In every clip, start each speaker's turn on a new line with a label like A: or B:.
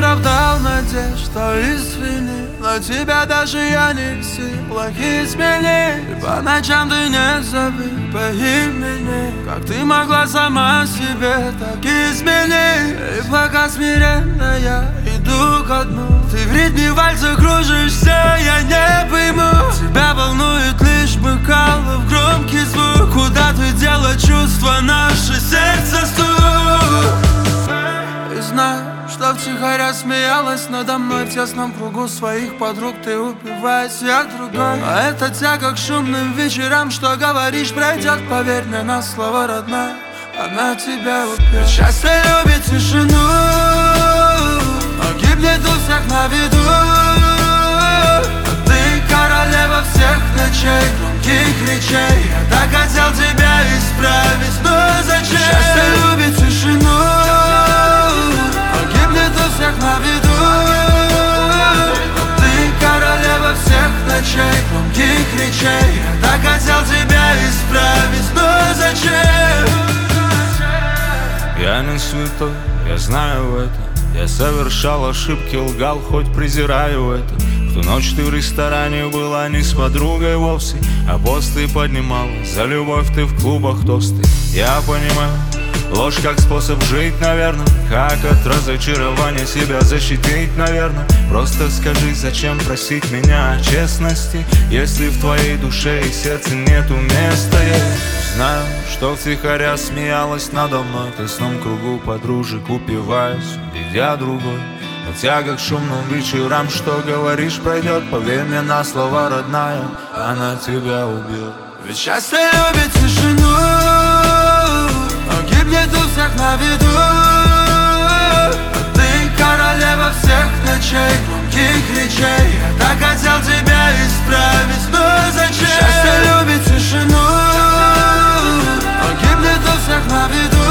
A: оправдал надежд, что извини, но тебя даже я не в силах изменить. И по ночам ты не зови по имени, как ты могла сама себе так изменить. И пока смиренно я иду ко дну, ты в ритме вальса кружишься, я не пойму. Тебя волнует лишь бокалов громкий звук. Куда ты дела чувства, наше сердце стук? И знаю, что втихаря смеялась надо мной в тесном кругу своих подруг. Ты упиваясь, я другой. А это тяга к шумным вечерам, что говоришь, пройдет, поверь мне на слово, родная. Она тебя убьет. Счастье любит тишину, но гибнет у всех на виду. А ты королева всех ночей, громких речей. Я так хотел тебя исправить, но зачем? Счастье любит тишину, но гибнет у всех на виду. А ты королева всех ночей, громких речей. Я так хотел тебя исправить, но зачем?
B: Я не святой, я знаю это. Я совершал ошибки, лгал, хоть презираю это. В ту ночь ты в ресторане была не с подругой вовсе, а пост ты поднимала, за любовь ты в клубах тосты. Я понимаю, ложь как способ жить, наверное. Как от разочарования себя защитить, наверное. Просто скажи, зачем просить меня о честности, если в твоей душе и сердце нету места. Я знаю, что втихаря смеялась надо мной в тесном кругу подружек, упиваясь, видя другой. Но тяга к шумным вечерам, что говоришь, пройдет, поверь мне на слово, родная, она тебя убьет.
A: Ведь счастье любит тишину, но гибнет у всех на виду. А ты королева всех ночей, громких речей. Я так хотел тебя исправить, но зачем? Счастье любит тишину, но гибнет у всех на виду.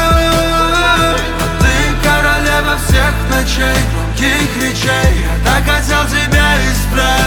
A: А ты королева всех ночей, громких речей. Я так хотел тебя исправить.